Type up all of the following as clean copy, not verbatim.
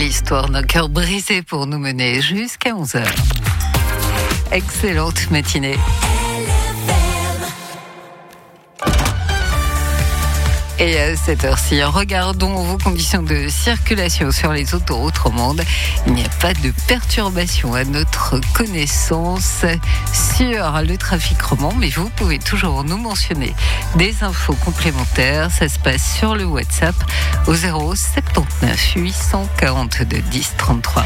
l'histoire d'un cœur brisé pour nous mener jusqu'à 11h. Excellente matinée. Et à cette heure-ci, regardons vos conditions de circulation sur les autoroutes romandes. Il n'y a pas de perturbation à notre connaissance sur le trafic romand, mais vous pouvez toujours nous mentionner des infos complémentaires. Ça se passe sur le WhatsApp au 079 842 10 33.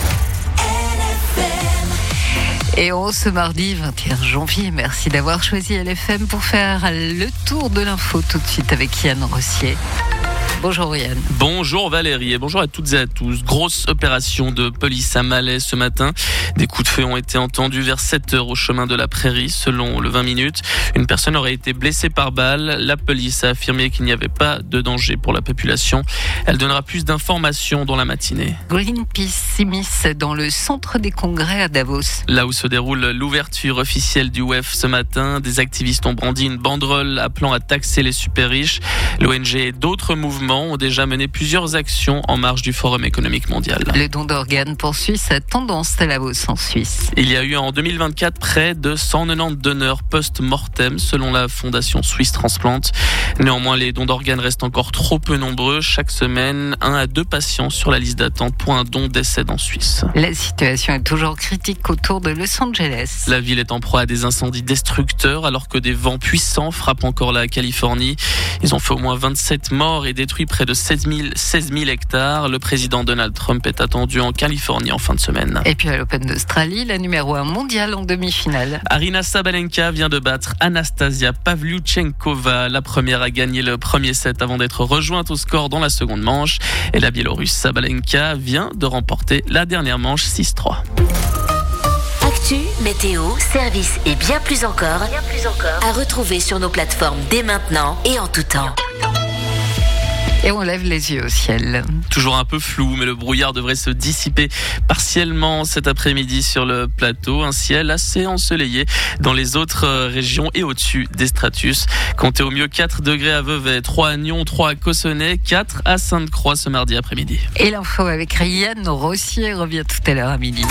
Et en ce mardi 21 janvier, merci d'avoir choisi LFM pour faire le tour de l'info tout de suite avec Yann Rossier. Bonjour Yann. Bonjour Valérie et bonjour à toutes et à tous. Grosse opération de police à Malais ce matin. Des coups de feu ont été entendus vers 7h au chemin de la Prairie. Selon le 20 minutes, une personne aurait été blessée par balle. La police a affirmé qu'il n'y avait pas de danger pour la population. Elle donnera plus d'informations dans la matinée. Greenpeace s'immisce dans le centre des congrès à Davos. Là où se déroule l'ouverture officielle du WEF ce matin, des activistes ont brandi une banderole appelant à taxer les super riches. L'ONG et d'autres mouvements ont déjà mené plusieurs actions en marge du Forum économique mondial. Le don d'organes poursuit sa tendance à Davos en Suisse. Il y a eu en 2024 près de 190 donneurs post-mortem selon la fondation Swiss Transplant. Néanmoins, les dons d'organes restent encore trop peu nombreux. Chaque semaine, 1 à 2 patients sur la liste d'attente pour un don décèdent en Suisse. La situation est toujours critique autour de Los Angeles. La ville est en proie à des incendies destructeurs alors que des vents puissants frappent encore la Californie. Ils ont fait au moins 27 morts et détruit près de 16 000 hectares. Le président Donald Trump est attendu en Californie en fin de semaine. Et puis à l'Open d'Australie, la numéro 1 mondiale en demi-finale. Aryna Sabalenka vient de battre Anastasia Pavlyuchenkova. La première a gagné le premier set avant d'être rejointe au score dans la seconde manche. Et la Biélorusse Sabalenka vient de remporter la dernière manche 6-3. Actu, météo, service et bien plus encore à retrouver sur nos plateformes dès maintenant et en tout temps. Et on lève les yeux au ciel. Toujours un peu flou, mais le brouillard devrait se dissiper partiellement cet après-midi sur le plateau. Un ciel assez ensoleillé dans les autres régions et au-dessus des stratus. Comptez au mieux 4 degrés à Vevey, 3 à Nyon, 3 à Cossonay, 4 à Sainte-Croix ce mardi après-midi. Et l'info avec Yann Rossier revient tout à l'heure à midi.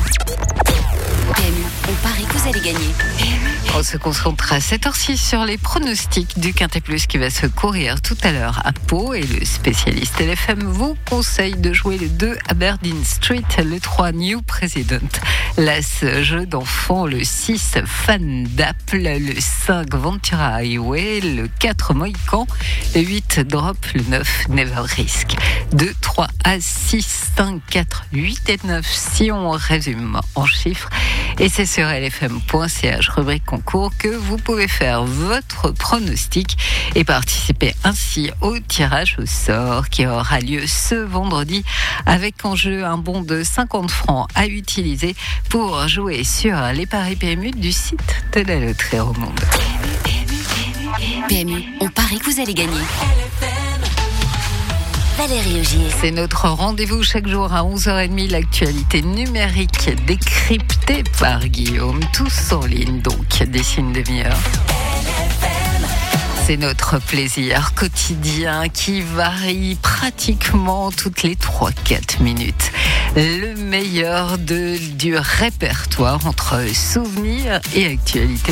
PMU, on parie que vous allez gagner. On se concentre à 7h06 sur les pronostics du Quintet Plus qui va se courir tout à l'heure à Pau. Et le spécialiste LFM vous conseille de jouer le 2 Aberdeen Street, le 3 New President, l'As jeu d'enfant, le 6 Fan d'Apple, le 5 Ventura Highway, le 4 Mohican, le 8 Drop, le 9 Never Risk. 2, 3, As, 6, 5, 4, 8 et 9 si on résume en chiffres. Et c'est sur lfm.ch, rubrique concours, que vous pouvez faire votre pronostic et participer ainsi au tirage au sort qui aura lieu ce vendredi avec en jeu un bon de 50 francs à utiliser pour jouer sur les paris PMU du site de la loterie romande. PMU, on parie que vous allez gagner. Valérie Augier. C'est notre rendez-vous chaque jour à 11h30, l'actualité numérique décryptée par Guillaume, tous en ligne donc d'ici une demi-heure. C'est notre plaisir quotidien qui varie pratiquement toutes les 3-4 minutes. Le meilleur du répertoire entre souvenirs et actualité.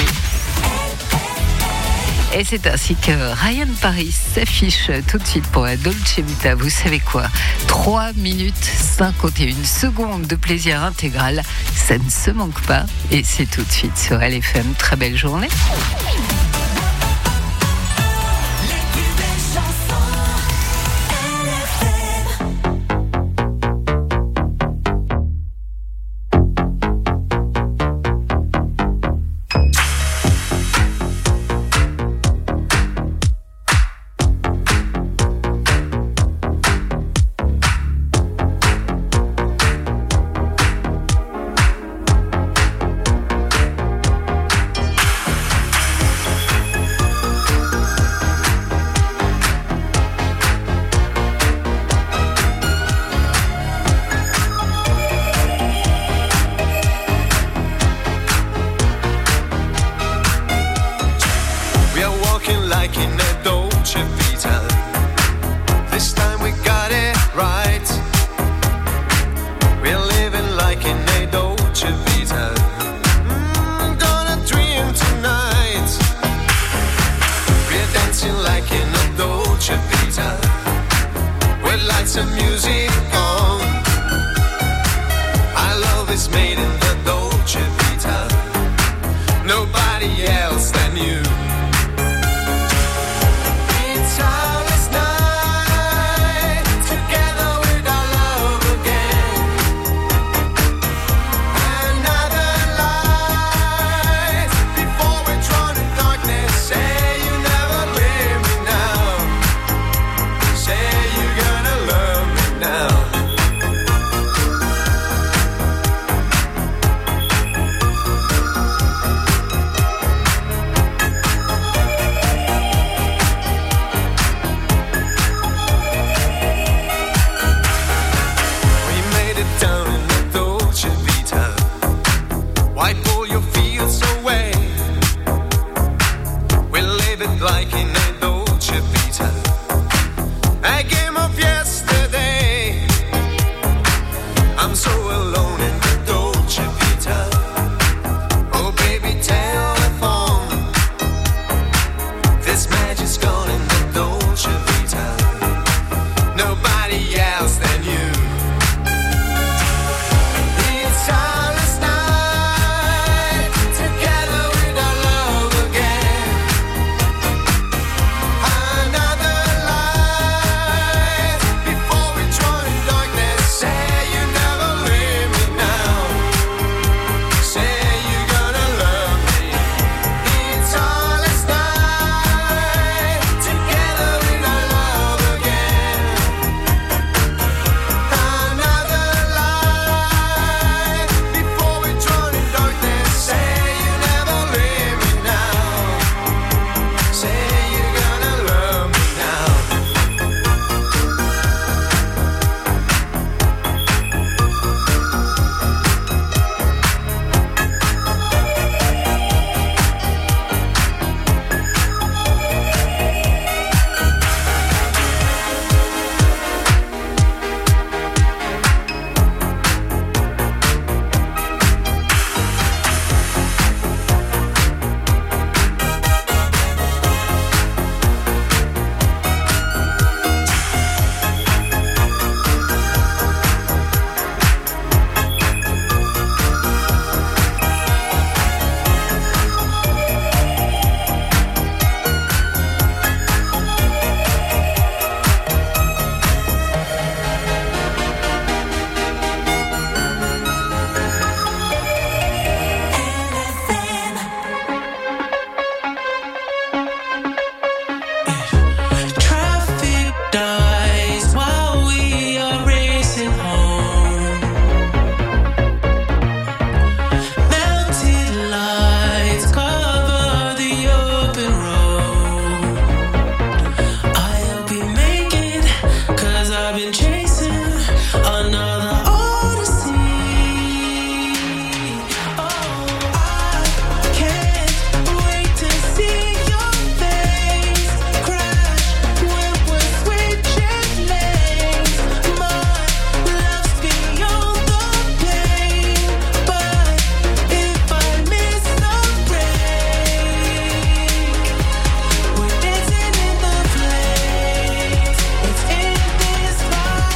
Et c'est ainsi que Ryan Paris s'affiche tout de suite pour la Dolce Vita. Vous savez quoi ? 3 minutes 51 secondes de plaisir intégral. Ça ne se manque pas. Et c'est tout de suite sur LFM. Très belle journée. the music on. Our love is made in the Dolce Vita. Nobody else than you. It's our last night together with our love again. Another light before we're drawn in darkness. Say you never leave me now. Say you're gonna love me now. We made it down in the Dolce Vita. Wipe all your fears away. We live it like in a Dolce Vita. A game of yesterday. I'm so alone in the Dolce Vita. Oh baby, telephone. This magic's gone in the Dolce Vita. Nobody else than you. It's our last night together with our love again. Another light before we join in darkness. Say you never leave me now. Say you're gonna love me. It's our last night together with our love again. Another light before we join in darkness. Say you never leave me now. Say you're gonna love me now. Traffic dies while we are racing home. Melted lights cover the open road. I hope you make it, 'cause I've been chasing another odyssey. Oh, I can't wait to see your face crash when we're switching lanes. My love's beyond the pain, but if I miss the break, we're dancing in the flames. It's in this fire.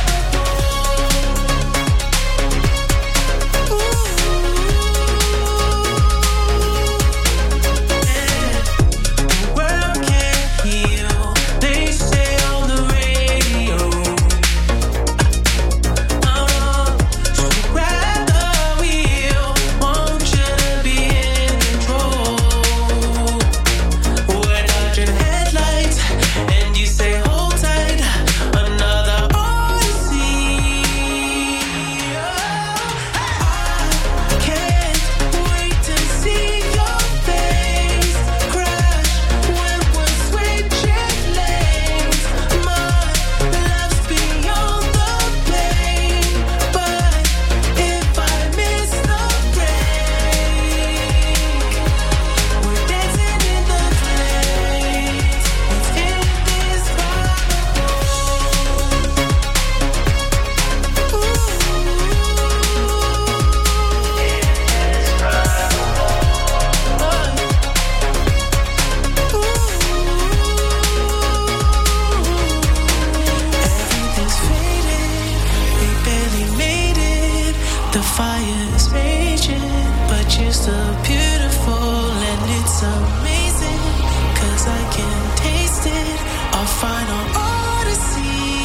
The fire's raging, but you're still beautiful, and it's amazing, 'cause I can taste it, our final odyssey.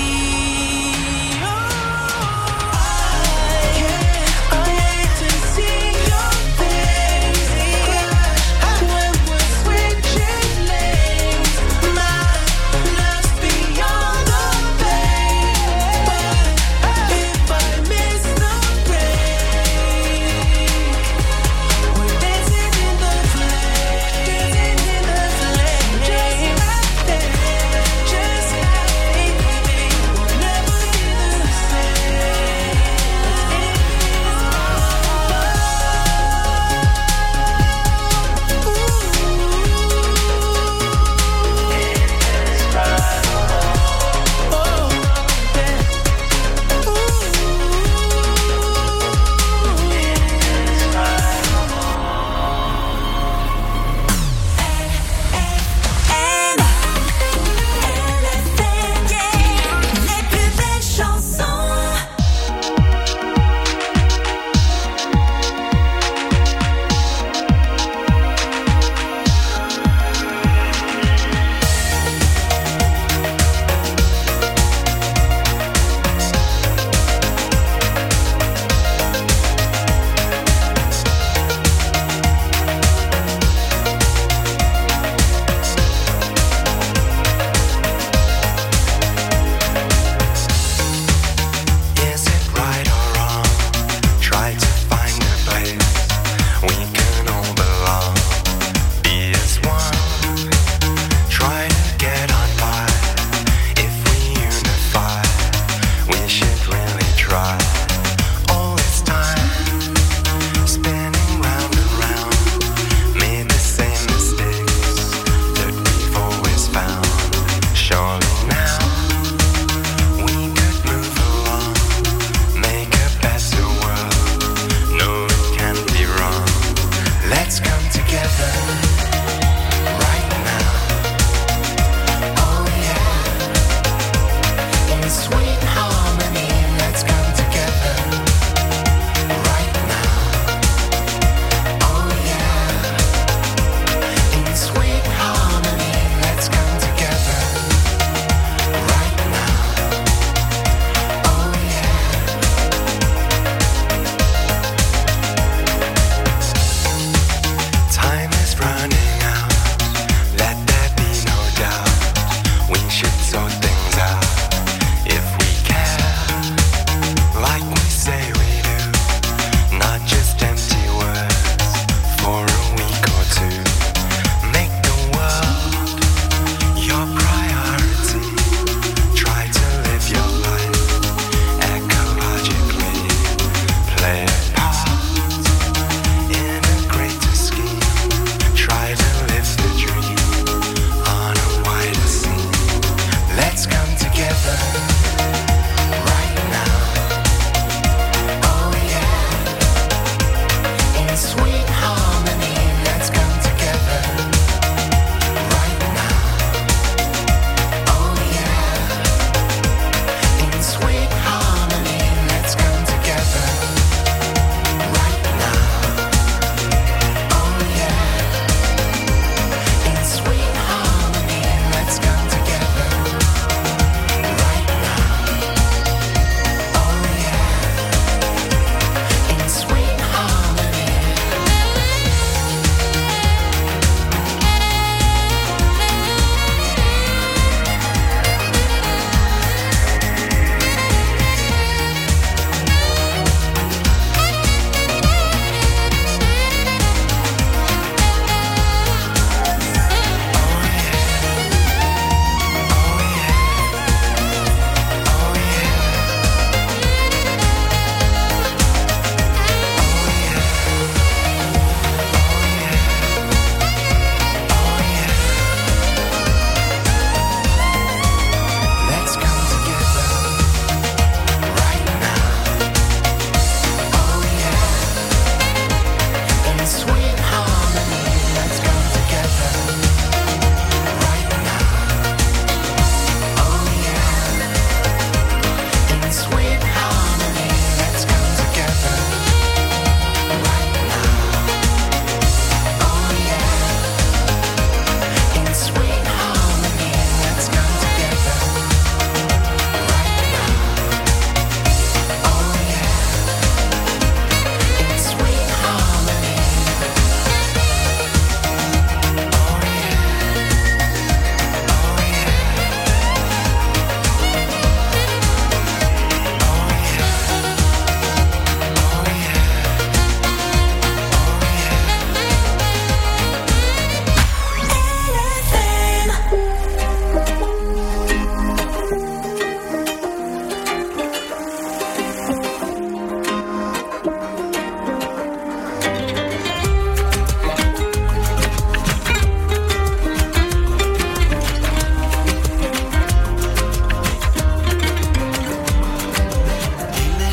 I hate to see your face when we're switching lanes. My love's beyond the pain, but if I miss the break, we're dancing in the flame, just like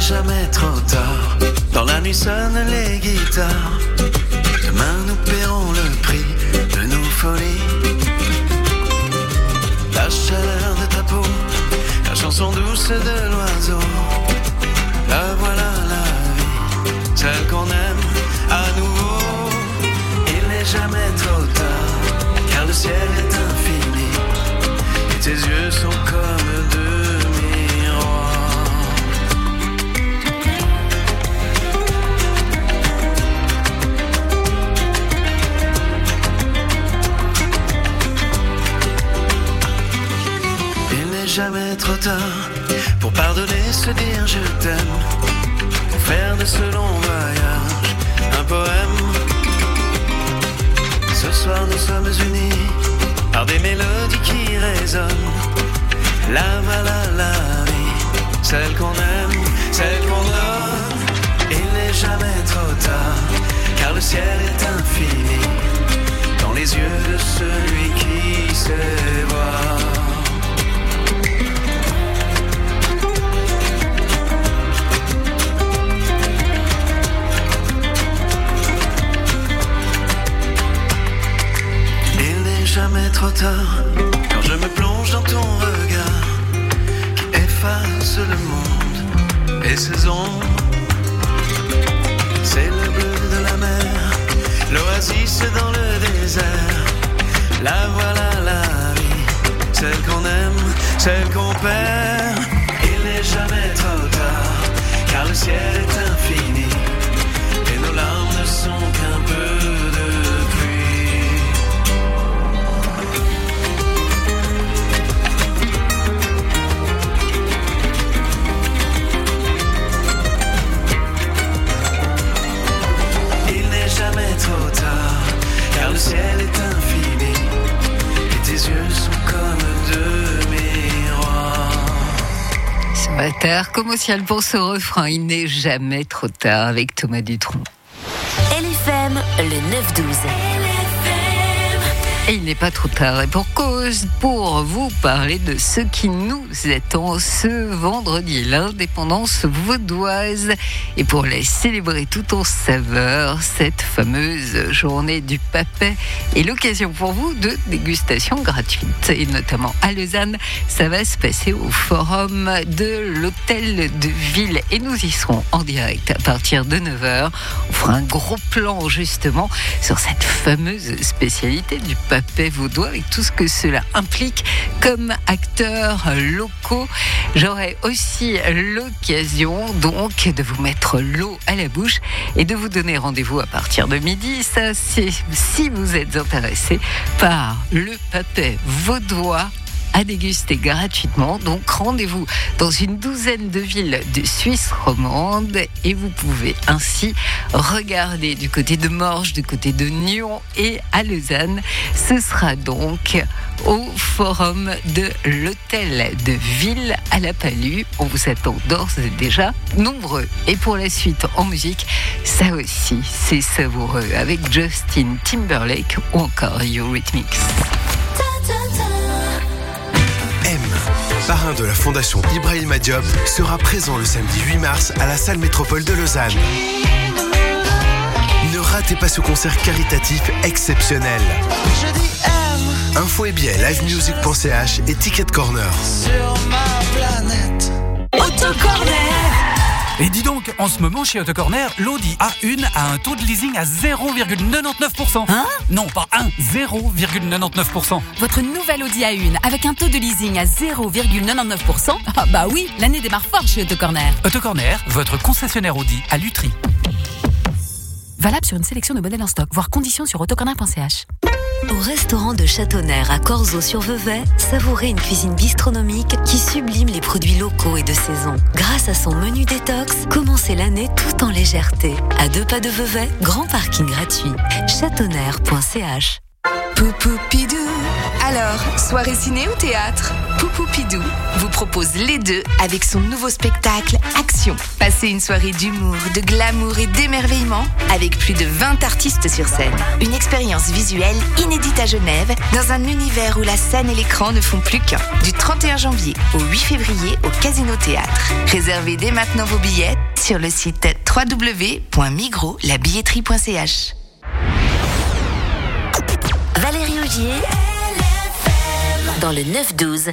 jamais trop tard. Dans la nuit sonnent les guitares. Demain nous paierons le prix de nos folies. La chaleur de ta peau, la chanson douce de l'oiseau. La voilà la vie, celle qu'on aime à nouveau. Il n'est jamais trop tard, car le ciel est infini. Et tes yeux sont comme deux miroirs. Il n'est jamais trop tard pour pardonner, se dire je t'aime, pour faire de ce long voyage un poème. Ce soir nous sommes unis par des mélodies qui résonnent. La voilà la vie, celle qu'on aime, celle qu'on donne. Il n'est jamais trop tard, car le ciel est infini dans les yeux de celui qui sait voir. Jamais trop tard, quand je me plonge dans ton regard qui efface le monde et ses ombres. C'est le bleu de la mer, l'oasis dans le désert. La voilà la vie, celle qu'on aime, celle qu'on perd. Il n'est jamais trop tard, car le ciel est infini et nos larmes ne sont qu'un peu de pluie. Jamais trop tard, car le ciel est infini et tes yeux sont comme deux miroirs. Sur la terre comme au ciel pour ce refrain, il n'est jamais trop tard avec Thomas Dutronc. LFM, le 9-12. Et il n'est pas trop tard, et pour cause, pour vous parler de ce qui nous attend ce vendredi, l'indépendance vaudoise, et pour la célébrer tout en saveur, cette fameuse journée du Papet est l'occasion pour vous de dégustation gratuite, et notamment à Lausanne, ça va se passer au forum de l'hôtel de ville, et nous y serons en direct à partir de 9h. On fera un gros plan justement sur cette fameuse spécialité du Papet vaudois avec tout ce que cela implique comme acteurs locaux. J'aurai aussi l'occasion donc de vous mettre l'eau à la bouche et de vous donner rendez-vous à partir de midi. Ça, c'est si vous êtes intéressé par le Papet vaudois à déguster gratuitement. Donc rendez-vous dans une douzaine de villes de Suisse romande et vous pouvez ainsi regarder du côté de Morges, du côté de Nyon et à Lausanne. Ce sera donc au forum de l'hôtel de ville à la Palue. On vous attend d'ores et déjà nombreux. Et pour la suite en musique, ça aussi c'est savoureux avec Justin Timberlake ou encore Eurythmics. Parrain de la Fondation Ibrahima Diop, sera présent le samedi 8 mars à la salle Métropole de Lausanne. Ne ratez pas ce concert caritatif exceptionnel. Info et billets livemusic.ch et Ticket Corner. Sur ma planète. Autocorner. Et dis donc, en ce moment chez Autocorner, l'Audi A1 a un taux de leasing à 0,99%. Hein ? Non, pas 0,99%. Votre nouvelle Audi A1 avec un taux de leasing à 0,99%. Ah bah oui, l'année démarre fort chez Autocorner. Autocorner, votre concessionnaire Audi à Lutry. Valable sur une sélection de modèles en stock, voire conditions sur autocorner.ch. Au restaurant de Châteauneuf à Corzo-sur-Vevey, savourez une cuisine bistronomique qui sublime les produits locaux et de saison. Grâce à son menu détox, commencez l'année tout en légèreté. À 2 pas de Vevey, grand parking gratuit. Châteauneuf.ch. Poupoupidou. Alors, soirée ciné ou théâtre ? Poupoupidou vous propose Les Deux avec son nouveau spectacle Action. Passez une soirée d'humour, de glamour et d'émerveillement avec plus de 20 artistes sur scène. Une expérience visuelle inédite à Genève dans un univers où la scène et l'écran ne font plus qu'un. Du 31 janvier au 8 février au Casino Théâtre. Réservez dès maintenant vos billets sur le site www.migrolabilletterie.ch. Valérie Augier dans le 9-12.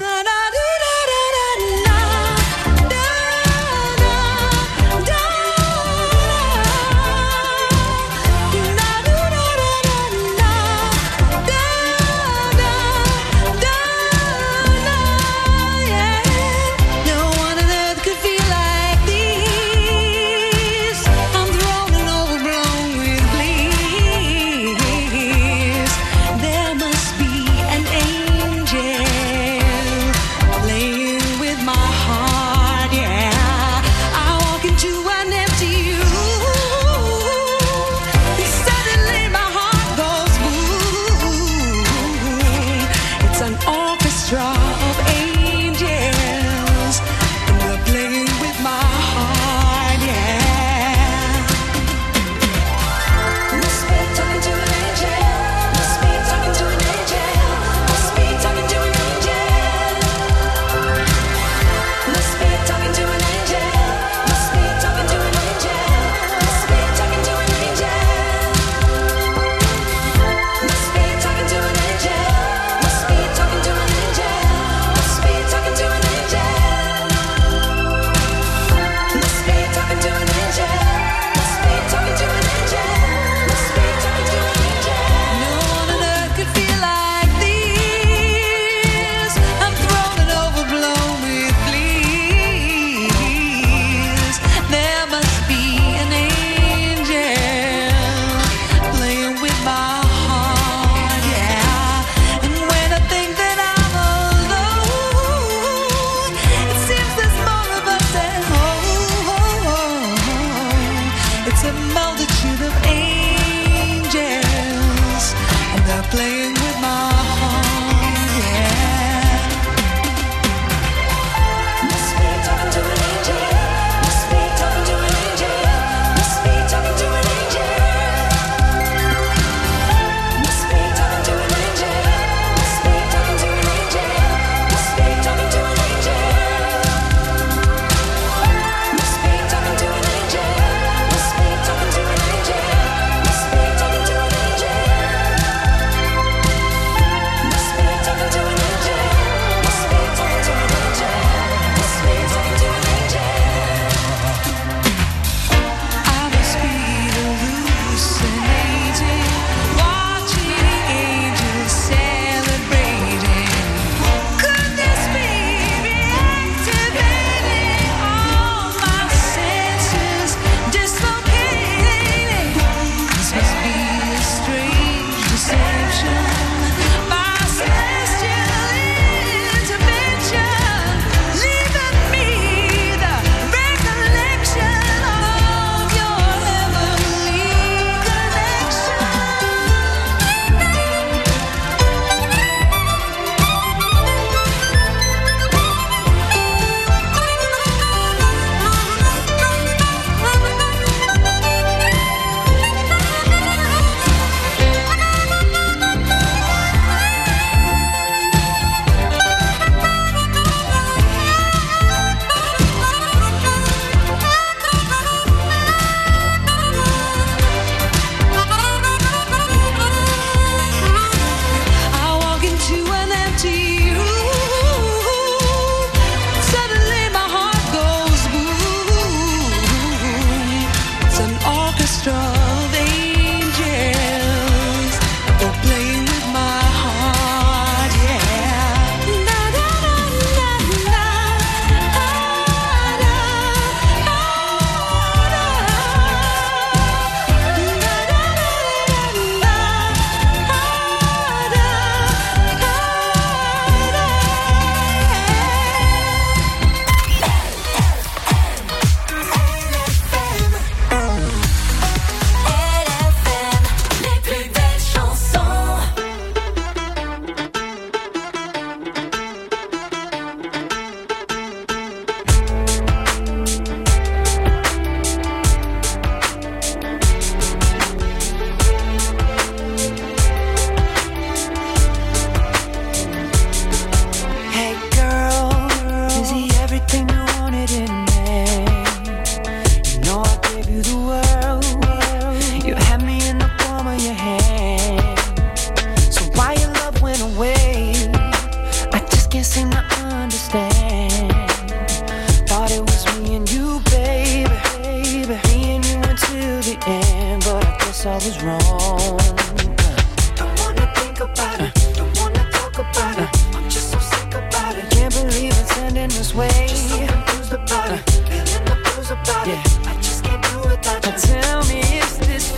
was wrong. Don't wanna think about it, don't wanna talk about it. I'm just so sick about it. Can't believe it's ending this way. Just so confused about it, feeling the blues about it. I just can't do without you. Tell me, is this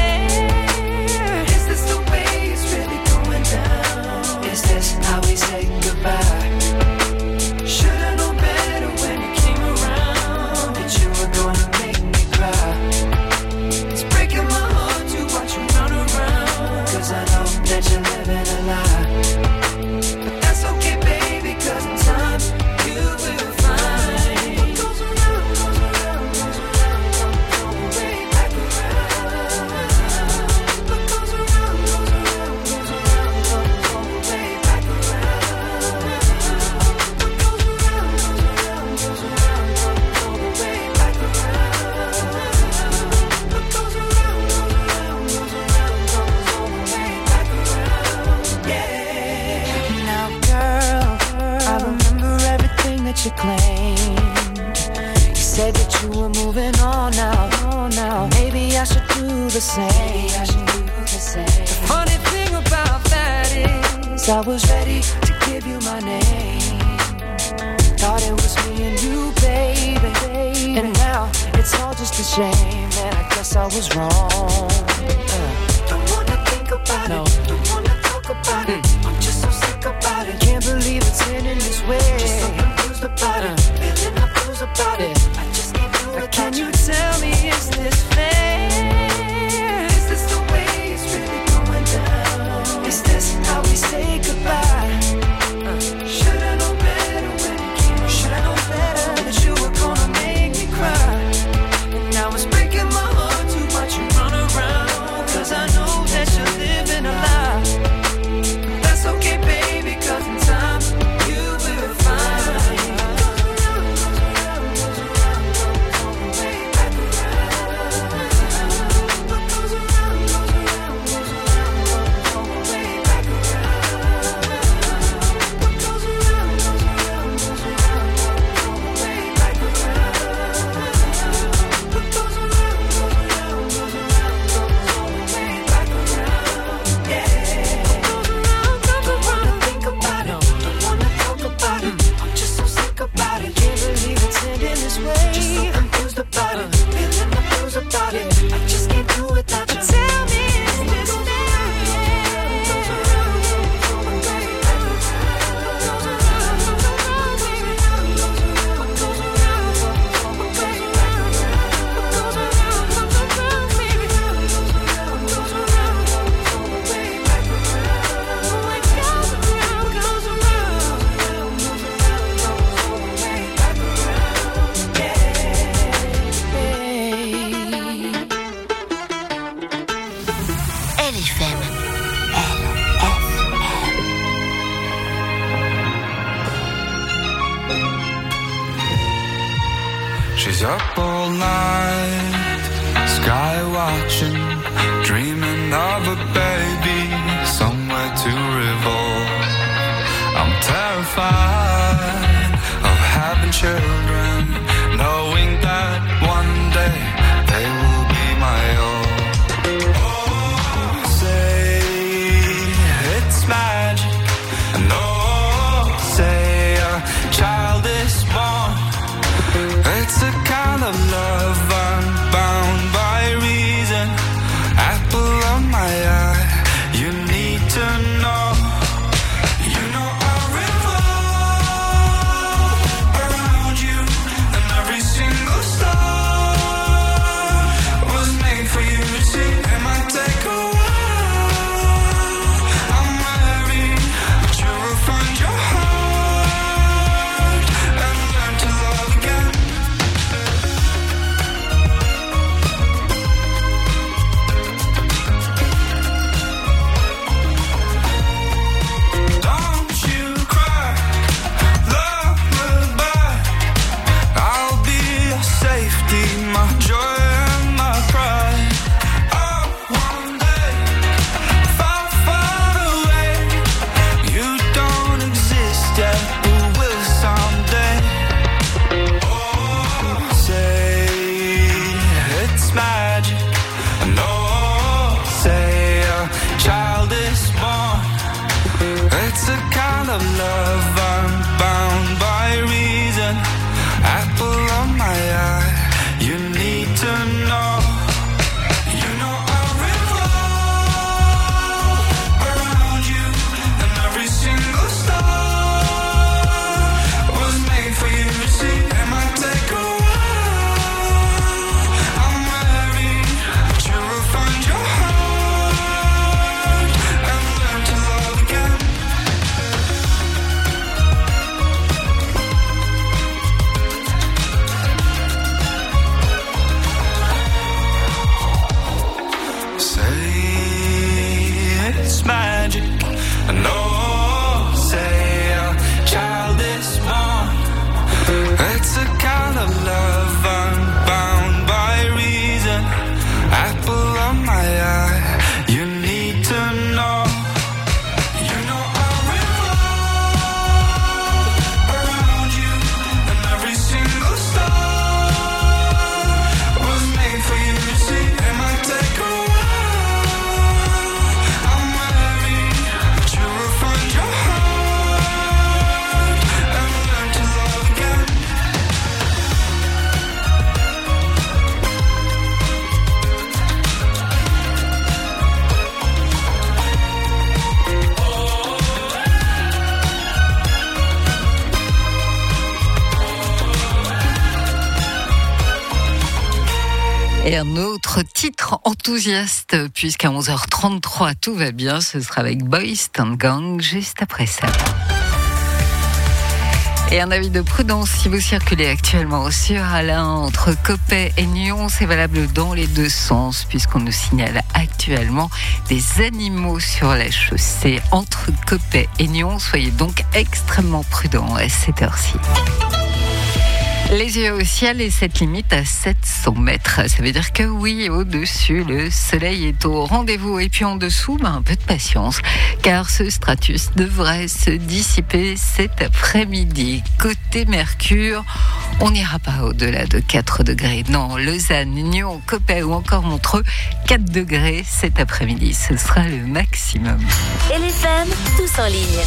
fair? Is this the way it's really going down? Is this how we say goodbye? Should've known better when you came around that you were gonna make me cry. It's breaking my heart to watch you run around, 'cause I know that you're living a lie. But that's okay, baby, 'cause in time you will find what goes around, goes around, goes around, comes way back around. What goes around, goes around, goes around, comes way back around. What goes around, goes around, goes around, comes way back around. What goes around, goes around, goes around, comes way back around. Yeah. Now, girl, I remember everything that you claimed. You said that you were moving on now. Maybe I should do the same. The funny thing about that is I was ready to give you my name. Thought it was me and you, baby. And now it's all just a shame, and I guess I was wrong. Don't wanna think about it, don't wanna talk about it. I'm just so sick about it. Can't believe it's ending this way. Just so confused about it, feeling the blues about it. I just can't do it. Can you tell me, is this fair? Is this the way it's really going down? Is this how we say goodbye? Should've known better when you came around. Should've known better that you were gonna make me cry. And now it's breaking my heart to watch you run around, 'cause I know that you're living a lie. That's okay, baby, 'cause in time you will find. Goes around, goes around, goes around, comes way back around. What goes around, goes around, goes around, comes way back around. What goes around, goes around, goes around, comes way back around. What goes around, goes around, goes around, comes way back around. Yeah. What goes around, comes around. Think about it, don't wanna talk about it. I'm just so sick about it. Can't believe it's ending this way. Just so confused about it, feeling the blues about it. I just can't do without you. Tell me, is this fair? Goes around, comes way back around. Goes around, goes around, goes around, goes around. What goes around, comes way back around. What goes around, comes around, baby. Goes around, goes around, comes way back around. What goes around, goes around, goes around, comes way back around. Yeah. LFM. She's up all night, sky watching, dreaming of a baby, somewhere to revolve. I'm terrified of having children, knowing that one day they will be my own. Oh, say it's magic, and oh, say a child is born. It's a kind of love unbound by reason. Apple of my eye, you need to know. You know I revolve around you, and every single star was made for you to see. It might take a while, I'm ready, but you will find your heart and learn to love again. Et un autre titre enthousiaste, puisqu'à 11h33, tout va bien, ce sera avec Boys Town Gang juste après ça. Et un avis de prudence si vous circulez actuellement sur Alain entre Coppet et Nyon, c'est valable dans les deux sens puisqu'on nous signale actuellement des animaux sur la chaussée entre Coppet et Nyon. Soyez donc extrêmement prudents à cette heure-ci. Les yeux au ciel et cette limite à 700 mètres. Ça veut dire que oui, au-dessus, le soleil est au rendez-vous. Et puis en dessous, un peu de patience, car ce stratus devrait se dissiper cet après-midi. Côté Mercure, on n'ira pas au-delà de 4 degrés. Non, Lausanne, Nyon, Coppet ou encore Montreux, 4 degrés cet après-midi. Ce sera le maximum. LFM, tous en ligne.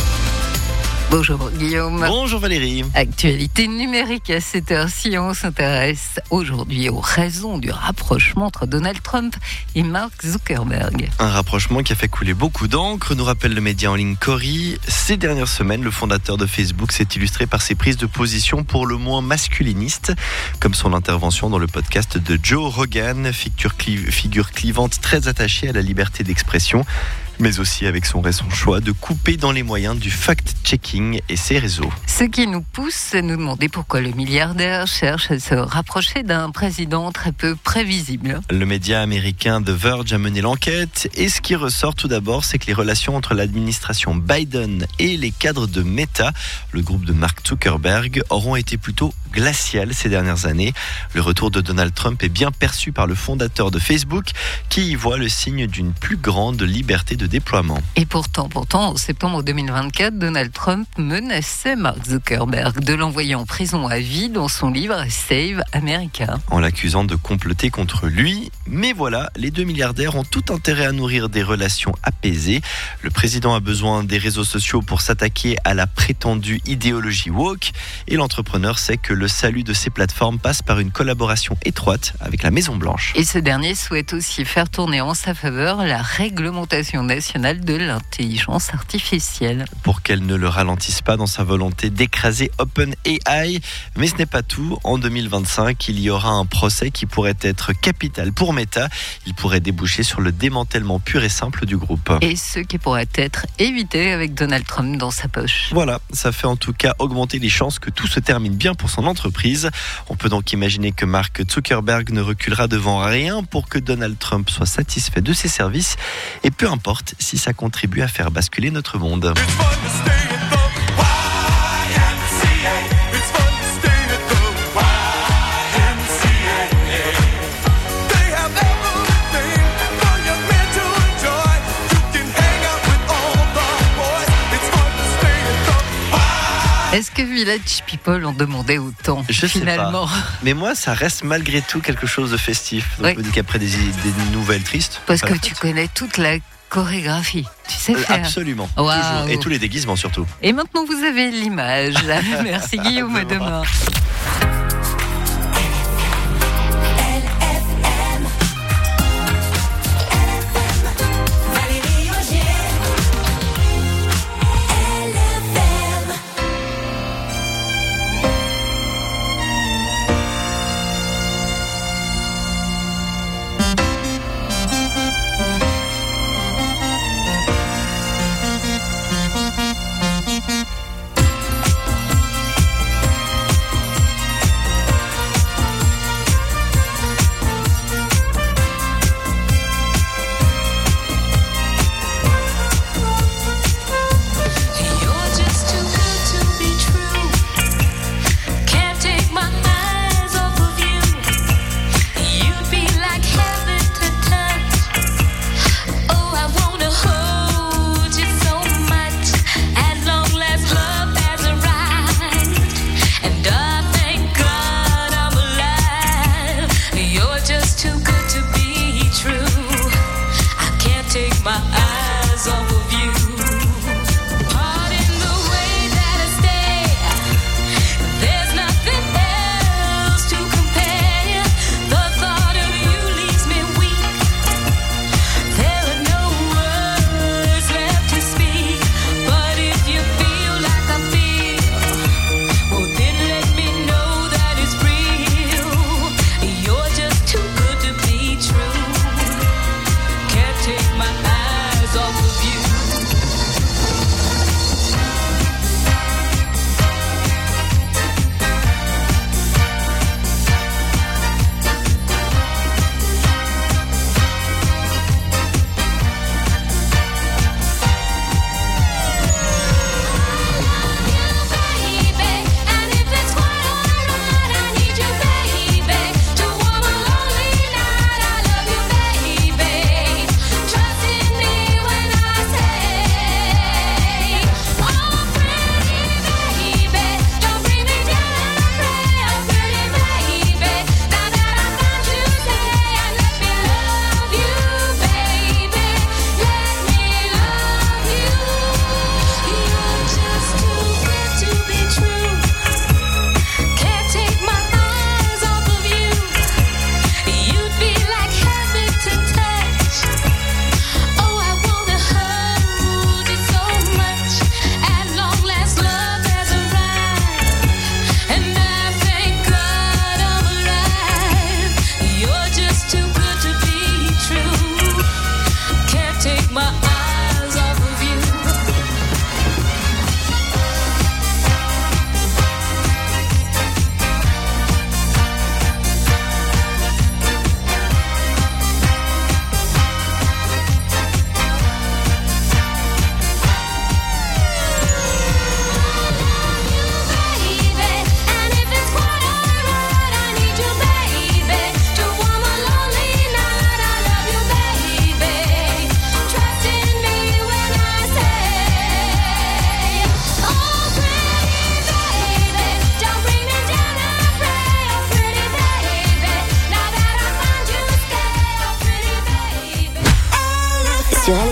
Bonjour Guillaume. Bonjour Valérie. Actualité numérique à cette heure-ci, on s'intéresse aujourd'hui aux raisons du rapprochement entre Donald Trump et Mark Zuckerberg. Un rapprochement qui a fait couler beaucoup d'encre, nous rappelle le média en ligne Cori. Ces dernières semaines, le fondateur de Facebook s'est illustré par ses prises de position pour le moins masculinistes, comme son intervention dans le podcast de Joe Rogan, figure clivante très attachée à la liberté d'expression, mais aussi avec son récent choix de couper dans les moyens du fact-checking et ses réseaux. Ce qui nous pousse à nous demander pourquoi le milliardaire cherche à se rapprocher d'un président très peu prévisible. Le média américain The Verge a mené l'enquête et ce qui ressort tout d'abord, c'est que les relations entre l'administration Biden et les cadres de Meta, le groupe de Mark Zuckerberg, auront été plutôt glaciales ces dernières années. Le retour de Donald Trump est bien perçu par le fondateur de Facebook qui y voit le signe d'une plus grande liberté de déploiement. Et pourtant, en septembre 2024, Donald Trump menaçait Mark Zuckerberg de l'envoyer en prison à vie dans son livre Save America. En l'accusant de comploter contre lui. Mais voilà, les deux milliardaires ont tout intérêt à nourrir des relations apaisées. Le président a besoin des réseaux sociaux pour s'attaquer à la prétendue idéologie woke. Et l'entrepreneur sait que le salut de ces plateformes passe par une collaboration étroite avec la Maison-Blanche. Et ce dernier souhaite aussi faire tourner en sa faveur la réglementation nationale de l'intelligence artificielle. Pour qu'elle ne le ralentisse pas dans sa volonté d'écraser OpenAI. Mais ce n'est pas tout. En 2025, il y aura un procès qui pourrait être capital pour Meta. Il pourrait déboucher sur le démantèlement pur et simple du groupe. Et ce qui pourrait être évité avec Donald Trump dans sa poche. Voilà, ça fait en tout cas augmenter les chances que tout se termine bien pour son entreprise. On peut donc imaginer que Mark Zuckerberg ne reculera devant rien pour que Donald Trump soit satisfait de ses services et peu importe si ça contribue à faire basculer notre monde. Est-ce que Village People en demandait autant finalement? Sais pas. Mais moi, ça reste malgré tout quelque chose de festif. Donc, oui. Qu'après des nouvelles tristes. Parce que tu connais toute la chorégraphie. Tu sais faire. Absolument. Wow. Toujours. Et tous les déguisements surtout. Et maintenant, vous avez l'image. Merci Guillaume, à demain.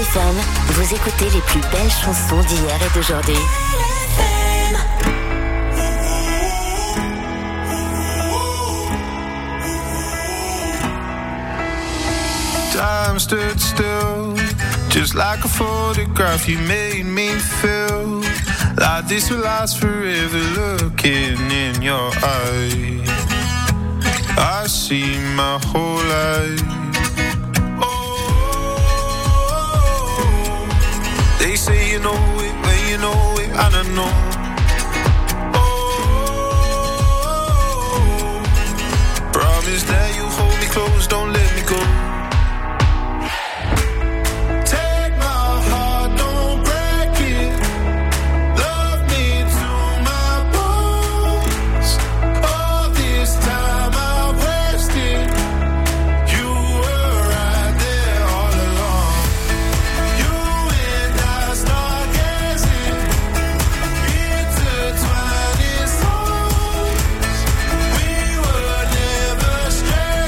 FM, vous écoutez les plus belles chansons d'hier et d'aujourd'hui. Time stood still, just like a photograph. You made me feel like this will last forever. Looking in your eyes, I see my whole life. Oh, they say you know it when you know it, and I know. Oh, promise that you hold me close, don't let me go. Straight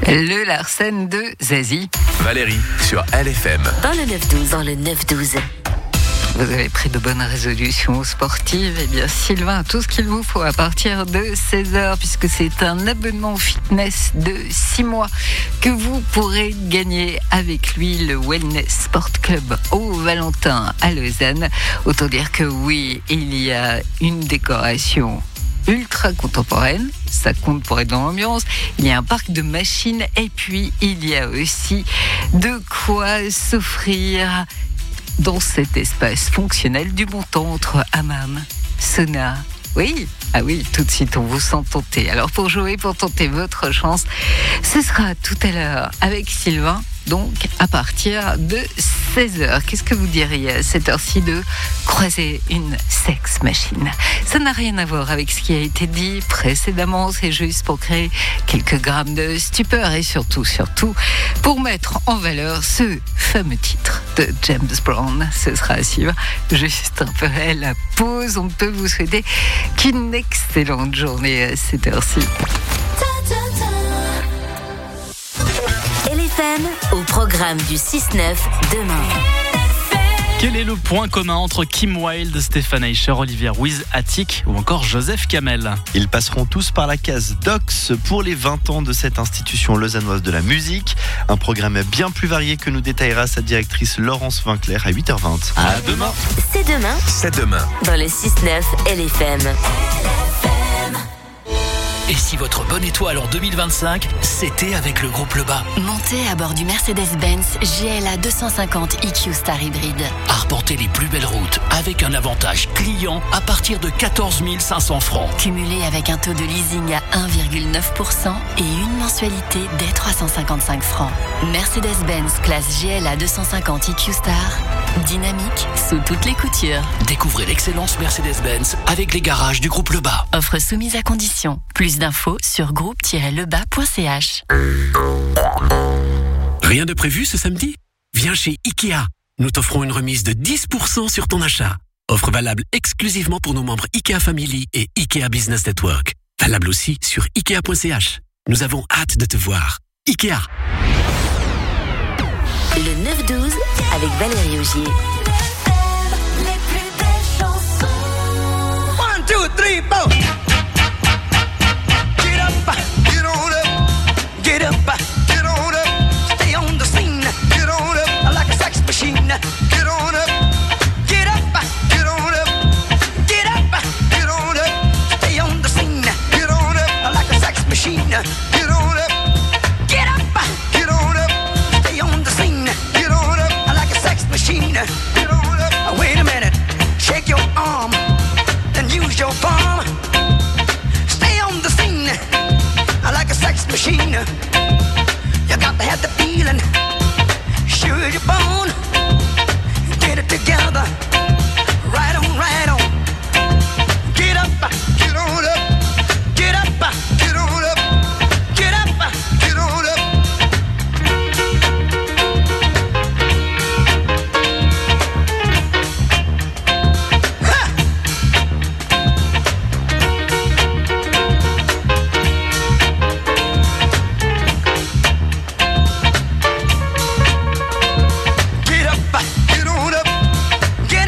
Le Larsen de Zazie. Valérie sur LFM. Dans le 9-12. Dans le 9-12. Vous avez pris de bonnes résolutions sportives. Eh bien, Sylvain a tout ce qu'il vous faut à partir de 16h, puisque c'est un abonnement au fitness de 6 mois que vous pourrez gagner avec lui, le Wellness Sport Club au Valentin à Lausanne. Autant dire que oui, il y a une décoration ultra contemporaine, ça compte pour être dans l'ambiance. Il y a un parc de machines et puis il y a aussi de quoi s'offrir dans cet espace fonctionnel du bon temps entre hammam, sauna. Oui, ah oui, tout de suite on vous sent tenter. Alors pour jouer, pour tenter votre chance, ce sera tout à l'heure avec Sylvain, donc à partir de 16h. Qu'est-ce que vous diriez à cette heure-ci de croiser une sex machine? Ça n'a rien à voir avec ce qui a été dit précédemment, c'est juste pour créer quelques grammes de stupeur et surtout pour mettre en valeur ce fameux titre de James Brown. Ce sera à suivre juste après la pause. On peut vous souhaiter qu'une excellente journée à cette heure-ci. LFM au programme du 6-9 demain. Quel est le point commun entre Kim Wilde, Stéphane Eicher, Olivia Ruiz, Attic ou encore Joseph Kamel? Ils passeront tous par la case DOX pour les 20 ans de cette institution lausannoise de la musique. Un programme bien plus varié que nous détaillera sa directrice Laurence Vinclair à 8h20. À demain. C'est demain. C'est demain. Dans le 6-9 LFM. Et si votre bonne étoile en 2025, c'était avec le groupe Lebas? Montez à bord du Mercedes-Benz GLA 250 EQ Star Hybride. Arpentez les plus belles routes avec un avantage client à partir de 14 500 francs. Cumulé avec un taux de leasing à 1,9% et une mensualité dès 355 francs. Mercedes-Benz classe GLA 250 EQ Star. Dynamique sous toutes les coutures. Découvrez l'excellence Mercedes-Benz avec les garages du groupe Lebas. Offre soumise à condition. Plus d'infos sur groupe-lebas.ch. Rien de prévu ce samedi? Viens chez Ikea. Nous t'offrons une remise de 10% sur ton achat. Offre valable exclusivement pour nos membres Ikea Family et Ikea Business Network. Valable aussi sur Ikea.ch. Nous avons hâte de te voir. Ikea. Le 9-12 avec Valérie Augier. Les plus belles chansons. 1, 2, 3, 4. Get up, get on up, get up, get on up. Stay on the scene, get on up, like a sex machine. Get on up, get up, get on up, get up, get on up. Stay on the scene, get on up, like a sex machine. Get on up, get up, get on up. Stay on the scene, get on up, like a sex machine. Get on up. Wait a minute, shake your arm, then use your palm. Stay on the scene, like a sex machine. You got to have the feeling, sure you're born. Get it together, right on, right on. Get up, get on up, get up, get on up, get up, get on up. Ha! Get up, get on up, get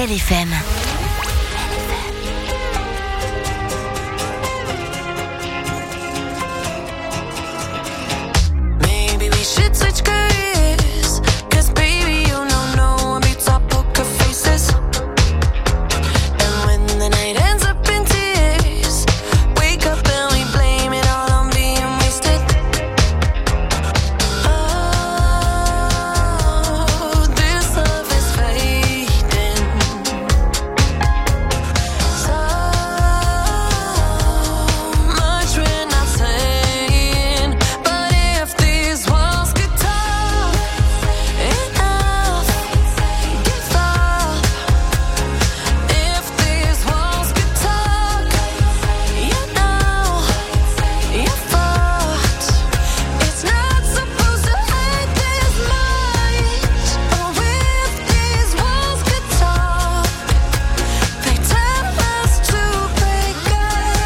LFM. Maybe we should switch careers, 'cause baby, you know one beats our poker faces. And when the night ends up in tears, wake up and we blame it all on being wasted. Oh, this love is fading. So much we're not saying, but if these walls could talk, enough, give up. If these walls could talk, you know, you're fucked. It's not supposed to hurt this much. Oh, if these walls could talk, they tell us to break up.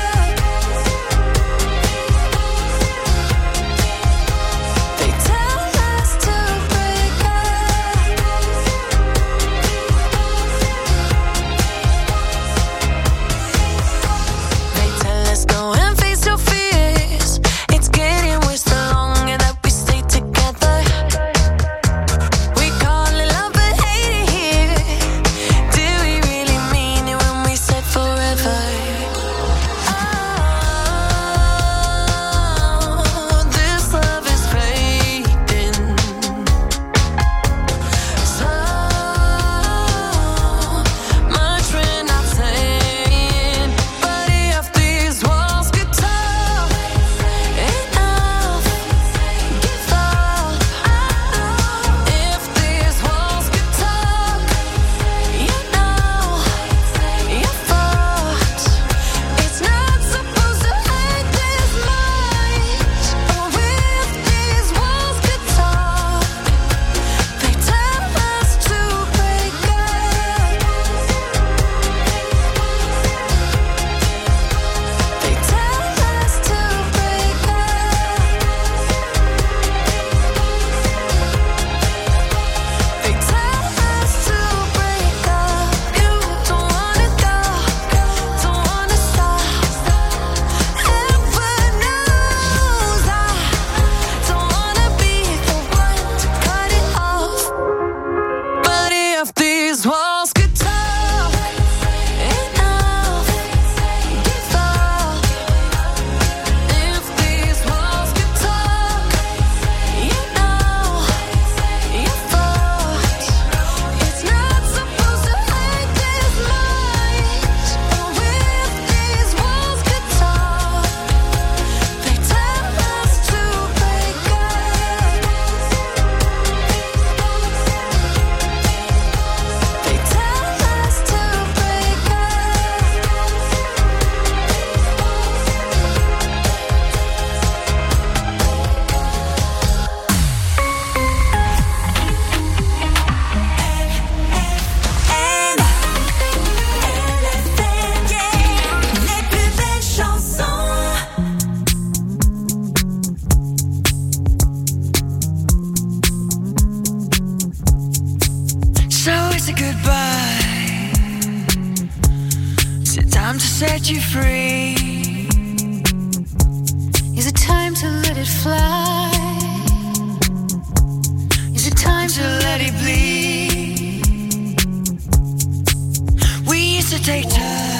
They tell us to break up. They tell us go and face your fears. It's getting worse the longer that we stay together. We call it love but hate it here. Do we really mean it when we said forever? Oh, this love is fading. So much we're not saying, but if these walls could talk, enough, give up. If these walls could talk, you know, you're fucked. It's not supposed to hurt this much. Oh, if these walls could talk, they tell us to break up. They tell us to break up. They tell us to break up. You don't wanna go, don't wanna stop. Heaven knows I don't wanna be the one to cut it off. But if these walls could talk, enough, give up. If these walls could talk, you know, you're fucked. It's not supposed to hurt this much. Oh, if these walls could talk, they tell us to break up. They tell us to break up. Les plus belles chansons. So it's a goodbye. Is it time to set you free? Is it time to let it fly? Is it time to let it bleed? We used to take time.